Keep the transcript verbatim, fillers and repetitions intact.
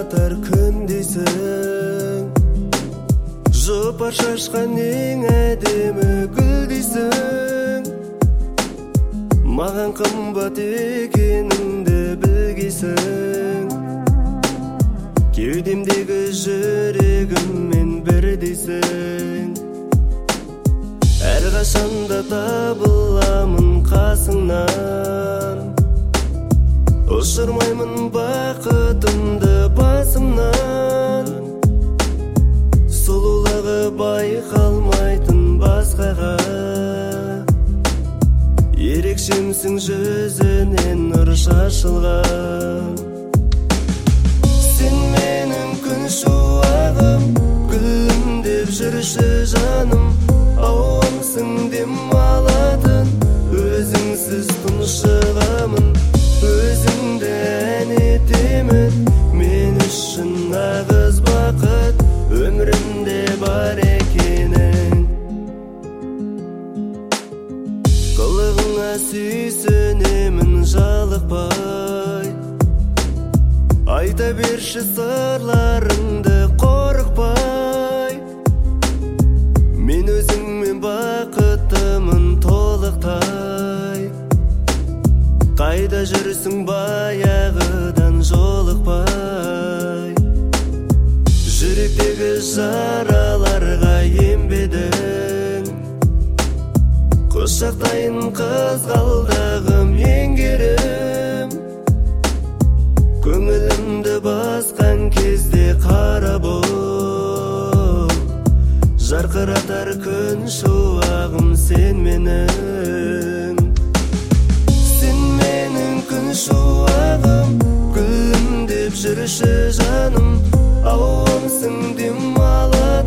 жарқыратар күн дейсің, жұпар шашқан ең әдемі гүл дейсің, маған қымбат екеніңді білгейсің, кеудемдегі жүрегіммен бір дейсің, әрқашанда табыламын қасыңнан, ұшырмаймын бақытымды басымнан, сұлулығы байқалмайтын басқаға, ерекшемсің жүзінен нұр шашылған. Сен менің күн шуағым, гүлім деп жүрші жаным, ауамсың дем алатын, өзіңсіз тұншығамын, өзіңді ән етемін, мен үшін нағыз бақыт өмірімде бар екенің. Қылығыңа сүйсінемін жалықпай, айта берші сырларыңды қорықпай, мен өзіңмен бақыттымын толықтай, қайда жүрсің баяғыдан жолықпай, жүректегі жараларға ембедің, құшақтайын қызғалдағым еңгерім, көңілімді басқан кезде қара бол, жарқыратар күн шуағым сен менің. Сен менің күн шуағым, гүлім деп жүрші жаным, ауамсың дем алатын,